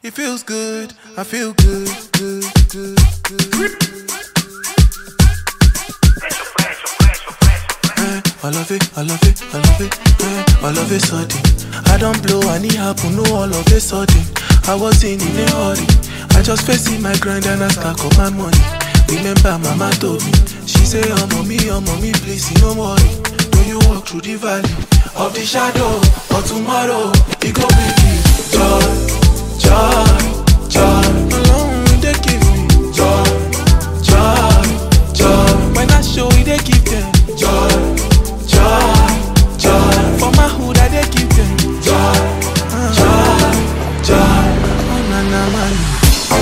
It feels good, I feel good, good, good, good. I love it, I love it, I love it, I love it sudden. I don't blow, I need happen, no all of a sudden. I wasn't in a hurry, I just facing my grind and I stack up my money. Remember mama told me, she say, oh mommy, please, no worry. Do you walk through the valley of the shadow, or tomorrow, it go bring you joy, joy, joy. Alone they give me joy, joy, joy. When I show it, they give them joy, joy, joy. For my hood, I they give them joy, joy, joy. Oh na na man.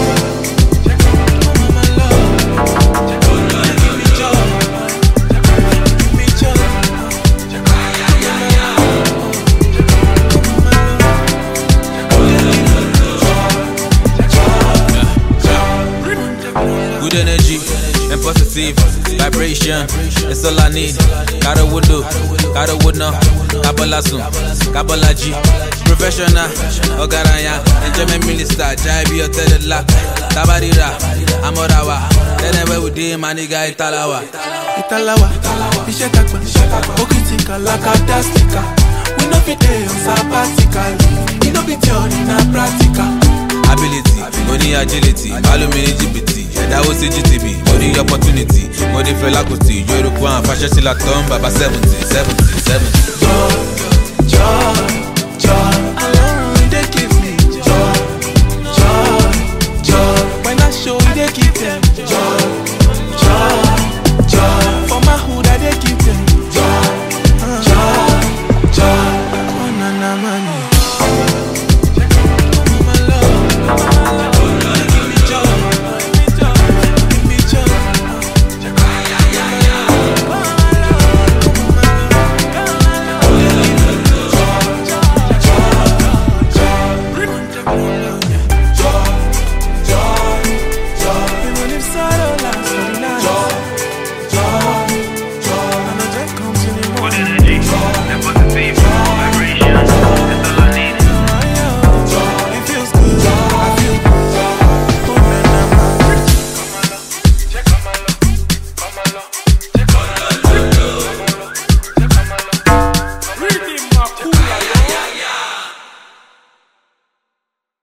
Good energy and positive vibration, it's all I need. Gotta would do, gotta would know. Kabalasun, Kabalaji, professional, Ogaraya, enjoyment minister, Jaibi Hotel, Tabarira, Amorawa, then we did my nigga Italawa. Italawa, Ishetakwa, Okitika, Lakadastika. We no fit on sabbatical, we no be theory, na practical. Ability, money agility, alumini GPT, that was GTB, money opportunity, money felakuti, Europe one, fashion still at tomb, Baba 70.